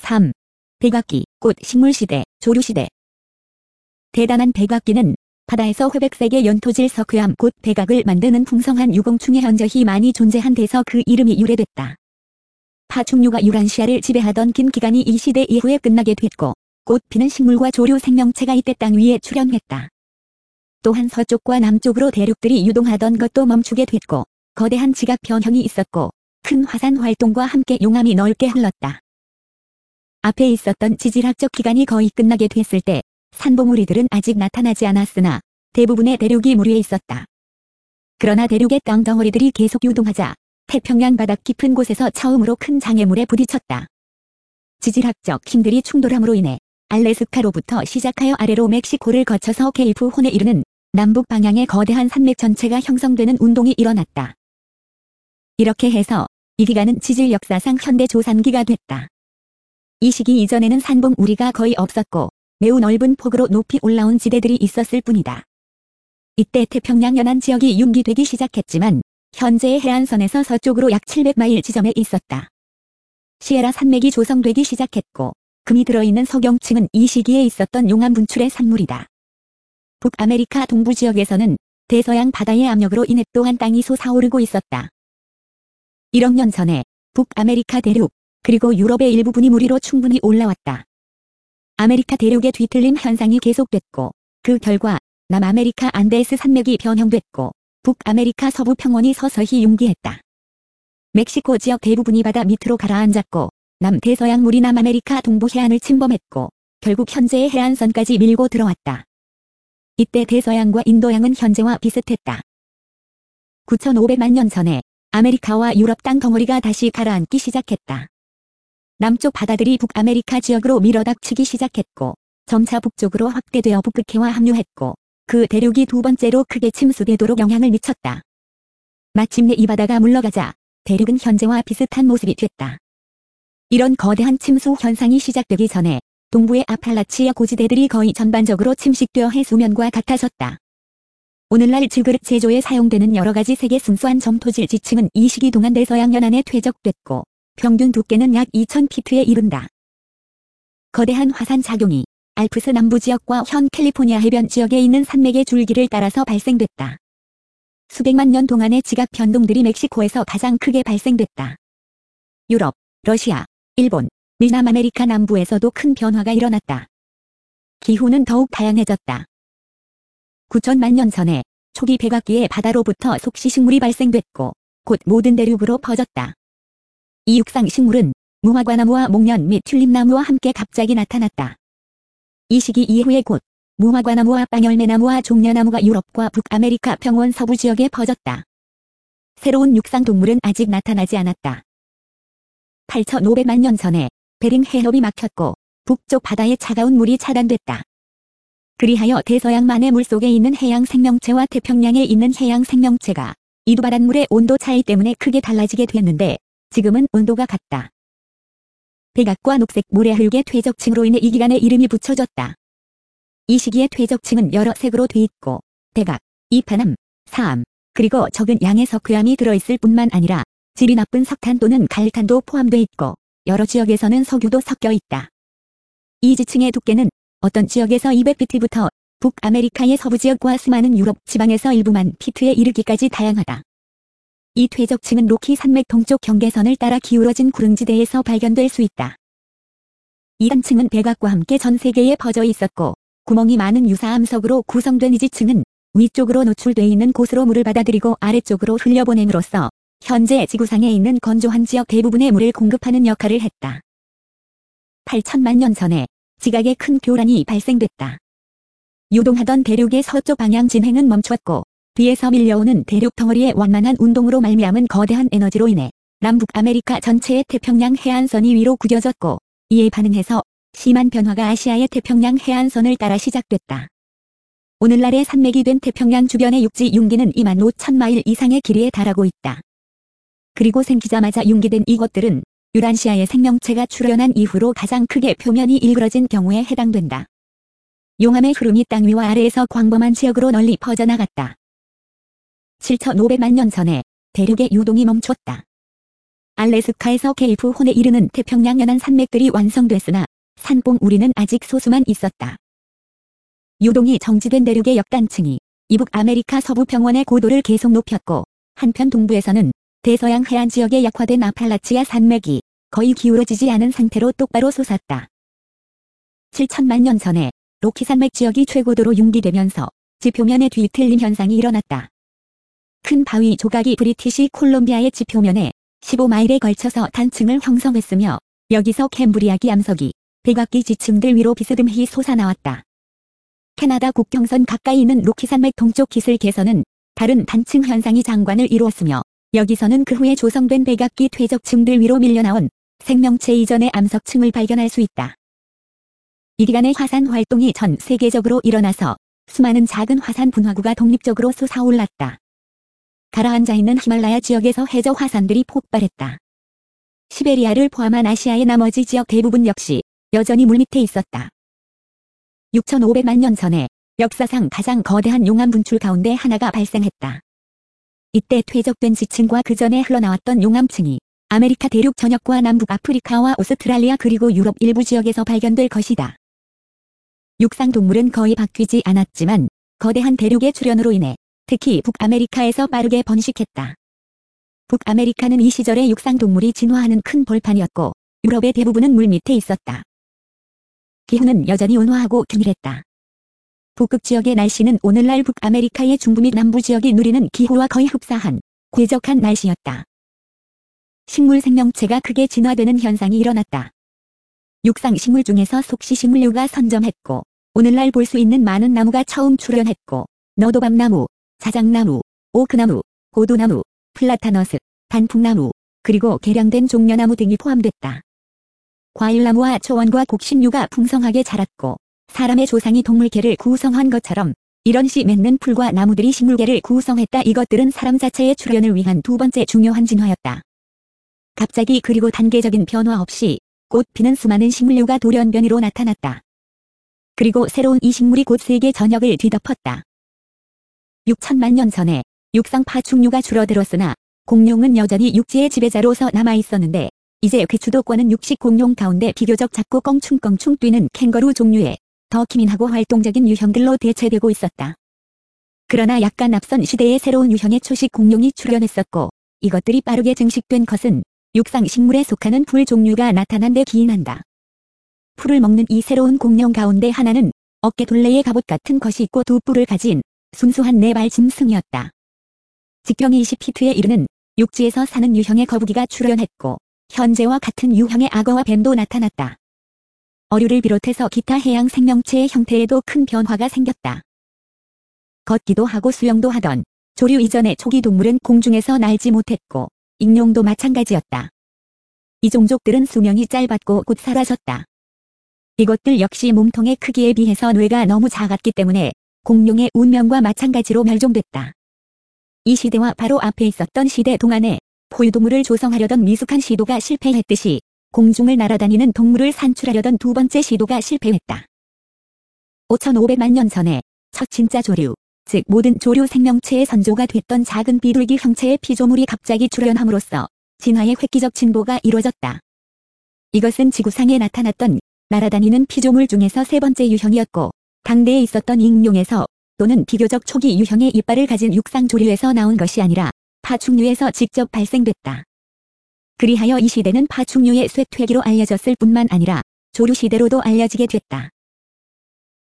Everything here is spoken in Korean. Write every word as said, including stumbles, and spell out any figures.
삼. 백악기, 꽃, 식물시대, 조류시대. 대단한 백악기는 바다에서 회백색의 연토질 석회암 곧 백악을 만드는 풍성한 유공충에 현저히 많이 존재한 데서 그 이름이 유래됐다. 파충류가 유란시아를 지배하던 긴 기간이 이 시대 이후에 끝나게 됐고 꽃 피는 식물과 조류 생명체가 이때 땅 위에 출현했다. 또한 서쪽과 남쪽으로 대륙들이 유동하던 것도 멈추게 됐고 거대한 지각 변형이 있었고 큰 화산 활동과 함께 용암이 넓게 흘렀다. 앞에 있었던 지질학적 기간이 거의 끝나게 됐을 때 산봉우리들은 아직 나타나지 않았으나 대부분의 대륙이 물 위에 있었다. 그러나 대륙의 땅덩어리들이 계속 유동하자 태평양 바닥 깊은 곳에서 처음으로 큰 장애물에 부딪혔다. 지질학적 힘들이 충돌함으로 인해 알래스카로부터 시작하여 아래로 멕시코를 거쳐서 케이프 혼에 이르는 남북 방향의 거대한 산맥 전체가 형성되는 운동이 일어났다. 이렇게 해서 이 기간은 지질 역사상 현대 조산기가 됐다. 이 시기 이전에는 산봉우리가 거의 없었고 매우 넓은 폭으로 높이 올라온 지대들이 있었을 뿐이다. 이때 태평양 연안 지역이 융기되기 시작했지만 현재의 해안선에서 서쪽으로 약 칠백 마일 지점에 있었다. 시에라 산맥이 조성되기 시작했고 금이 들어있는 석영층은 이 시기에 있었던 용암 분출의 산물이다. 북아메리카 동부 지역에서는 대서양 바다의 압력으로 인해 또한 땅이 솟아오르고 있었다. 일억 년 전에 북아메리카 대륙 그리고 유럽의 일부분이 물 위로 충분히 올라왔다. 아메리카 대륙의 뒤틀림 현상이 계속됐고 그 결과 남아메리카 안데스 산맥이 변형됐고 북아메리카 서부 평원이 서서히 융기했다. 멕시코 지역 대부분이 바다 밑으로 가라앉았고 남대서양물이 남아메리카 동부 해안을 침범했고 결국 현재의 해안선까지 밀고 들어왔다. 이때 대서양과 인도양은 현재와 비슷했다. 구천오백만 년 전에 아메리카와 유럽 땅 덩어리가 다시 가라앉기 시작했다. 남쪽 바다들이 북아메리카 지역으로 밀어닥치기 시작했고 점차 북쪽으로 확대되어 북극해와 합류했고 그 대륙이 두 번째로 크게 침수되도록 영향을 미쳤다. 마침내 이 바다가 물러가자 대륙은 현재와 비슷한 모습이 됐다. 이런 거대한 침수 현상이 시작되기 전에 동부의 아팔라치아 고지대들이 거의 전반적으로 침식되어 해수면과 같아졌다. 오늘날 질그릇 제조에 사용되는 여러가지 색의 순수한 점토질 지층은 이 시기 동안 대서양 연안에 퇴적됐고 평균 두께는 약 이천 피트에 이른다. 거대한 화산 작용이 알프스 남부 지역과 현 캘리포니아 해변 지역에 있는 산맥의 줄기를 따라서 발생됐다. 수백만 년 동안의 지각 변동들이 멕시코에서 가장 크게 발생됐다. 유럽, 러시아, 일본, 미남아메리카 남부에서도 큰 변화가 일어났다. 기후는 더욱 다양해졌다. 구천만 년 전에 초기 백악기에 바다로부터 속시식물이 발생됐고 곧 모든 대륙으로 퍼졌다. 이 육상식물은 무화과나무와 목련 및 튤립나무와 함께 갑자기 나타났다. 이 시기 이후에 곧 무화과나무와 빵열매나무와 종려나무가 유럽과 북아메리카 평원 서부 지역에 퍼졌다. 새로운 육상동물은 아직 나타나지 않았다. 팔천오백만 년 전에 베링 해협이 막혔고 북쪽 바다의 차가운 물이 차단됐다. 그리하여 대서양만의 물속에 있는 해양 생명체와 태평양에 있는 해양 생명체가 이두 바닷물의 온도 차이 때문에 크게 달라지게 됐는데 지금은 온도가 같다. 백악과 녹색 모래흙의 퇴적층으로 인해 이 기간에 이름이 붙여졌다. 이 시기의 퇴적층은 여러 색으로 돼 있고 백악, 이파남, 사암, 그리고 적은 양의 석회암이 들어있을 뿐만 아니라 질이 나쁜 석탄 또는 갈탄도 포함돼 있고 여러 지역에서는 석유도 섞여 있다. 이 지층의 두께는 어떤 지역에서 이백 피트부터 북아메리카의 서부 지역과 수많은 유럽 지방에서 일부만 피트에 이르기까지 다양하다. 이 퇴적층은 로키 산맥 동쪽 경계선을 따라 기울어진 구릉지대에서 발견될 수 있다. 이 단층은 백악과 함께 전 세계에 퍼져 있었고 구멍이 많은 유사암석으로 구성된 이 지층은 위쪽으로 노출돼 있는 곳으로 물을 받아들이고 아래쪽으로 흘려보냄으로써 현재 지구상에 있는 건조한 지역 대부분의 물을 공급하는 역할을 했다. 팔천만 년 전에 지각의 큰 교란이 발생됐다. 유동하던 대륙의 서쪽 방향 진행은 멈췄고 뒤에서 밀려오는 대륙 덩어리의 완만한 운동으로 말미암은 거대한 에너지로 인해 남북아메리카 전체의 태평양 해안선이 위로 구겨졌고 이에 반응해서 심한 변화가 아시아의 태평양 해안선을 따라 시작됐다. 오늘날의 산맥이 된 태평양 주변의 육지 융기는 이만 오천 마일 이상의 길이에 달하고 있다. 그리고 생기자마자 융기된 이것들은 유란시아의 생명체가 출현한 이후로 가장 크게 표면이 일그러진 경우에 해당된다. 용암의 흐름이 땅 위와 아래에서 광범한 지역으로 널리 퍼져나갔다. 칠천오백만 년 전에 대륙의 유동이 멈췄다. 알래스카에서 케이프혼에 이르는 태평양 연안 산맥들이 완성됐으나 산봉우리는 아직 소수만 있었다. 유동이 정지된 대륙의 역단층이 이북 아메리카 서부 평원의 고도를 계속 높였고 한편 동부에서는 대서양 해안 지역에 약화된 아팔라치아 산맥이 거의 기울어지지 않은 상태로 똑바로 솟았다. 칠천만 년 전에 로키 산맥 지역이 최고도로 융기되면서 지표면에 뒤틀림 현상이 일어났다. 큰 바위 조각이 브리티시 콜롬비아의 지표면에 십오 마일에 걸쳐서 단층을 형성했으며 여기서 캠브리아기 암석이 백악기 지층들 위로 비스듬히 솟아나왔다. 캐나다 국경선 가까이 있는 로키 산맥 동쪽 기슭 개선은 다른 단층 현상이 장관을 이루었으며 여기서는 그 후에 조성된 백악기 퇴적층들 위로 밀려나온 생명체 이전의 암석층을 발견할 수 있다. 이 기간의 화산 활동이 전 세계적으로 일어나서 수많은 작은 화산 분화구가 독립적으로 솟아올랐다. 가라앉아 있는 히말라야 지역에서 해저 화산들이 폭발했다. 시베리아를 포함한 아시아의 나머지 지역 대부분 역시 여전히 물밑에 있었다. 육천오백만 년 전에 역사상 가장 거대한 용암 분출 가운데 하나가 발생했다. 이때 퇴적된 지층과 그 전에 흘러나왔던 용암층이 아메리카 대륙 전역과 남북 아프리카와 오스트랄리아 그리고 유럽 일부 지역에서 발견될 것이다. 육상 동물은 거의 바뀌지 않았지만 거대한 대륙의 출현으로 인해 특히 북아메리카에서 빠르게 번식했다. 북아메리카는 이 시절에 육상 동물이 진화하는 큰 벌판이었고 유럽의 대부분은 물 밑에 있었다. 기후는 여전히 온화하고 균일했다. 북극 지역의 날씨는 오늘날 북아메리카의 중부 및 남부 지역이 누리는 기후와 거의 흡사한 쾌적한 날씨였다. 식물 생명체가 크게 진화되는 현상이 일어났다. 육상 식물 중에서 속시식물류가 선점했고 오늘날 볼 수 있는 많은 나무가 처음 출현했고 너도밤나무, 자작나무, 오크나무, 고두나무, 플라타너스, 단풍나무, 그리고 개량된 종려나무 등이 포함됐다. 과일나무와 초원과 곡식류가 풍성하게 자랐고 사람의 조상이 동물계를 구성한 것처럼 이런 씨 맺는 풀과 나무들이 식물계를 구성했다. 이것들은 사람 자체의 출현을 위한 두 번째 중요한 진화였다. 갑자기 그리고 단계적인 변화 없이 꽃 피는 수많은 식물류가 돌연변이로 나타났다. 그리고 새로운 이 식물이 곧 세계 전역을 뒤덮었다. 육천만 년 전에 육상 파충류가 줄어들었으나 공룡은 여전히 육지의 지배자로서 남아있었는데 이제 그 주도권은 육식 공룡 가운데 비교적 작고 껑충껑충 뛰는 캥거루 종류의 더 기민하고 활동적인 유형들로 대체되고 있었다. 그러나 약간 앞선 시대에 새로운 유형의 초식 공룡이 출현했었고 이것들이 빠르게 증식된 것은 육상 식물에 속하는 풀 종류가 나타난 데 기인한다. 풀을 먹는 이 새로운 공룡 가운데 하나는 어깨 둘레에 갑옷 같은 것이 있고 두 뿔을 가진 순수한 네발 짐승이었다. 직경이 이십 피트에 이르는 육지에서 사는 유형의 거북이가 출현했고 현재와 같은 유형의 악어와 뱀도 나타났다. 어류를 비롯해서 기타 해양 생명체의 형태에도 큰 변화가 생겼다. 걷기도 하고 수영도 하던 조류 이전의 초기 동물은 공중에서 날지 못했고 익룡도 마찬가지였다. 이 종족들은 수명이 짧았고 곧 사라졌다. 이것들 역시 몸통의 크기에 비해서 뇌가 너무 작았기 때문에 공룡의 운명과 마찬가지로 멸종됐다. 이 시대와 바로 앞에 있었던 시대 동안에 포유동물을 조성하려던 미숙한 시도가 실패했듯이 공중을 날아다니는 동물을 산출하려던 두 번째 시도가 실패했다. 오천오백만 년 전에 첫 진짜 조류, 즉 모든 조류 생명체의 선조가 됐던 작은 비둘기 형체의 피조물이 갑자기 출현함으로써 진화의 획기적 진보가 이루어졌다. 이것은 지구상에 나타났던 날아다니는 피조물 중에서 세 번째 유형이었고 당대에 있었던 익룡에서 또는 비교적 초기 유형의 이빨을 가진 육상 조류에서 나온 것이 아니라 파충류에서 직접 발생됐다. 그리하여 이 시대는 파충류의 쇠퇴기로 알려졌을 뿐만 아니라 조류 시대로도 알려지게 됐다.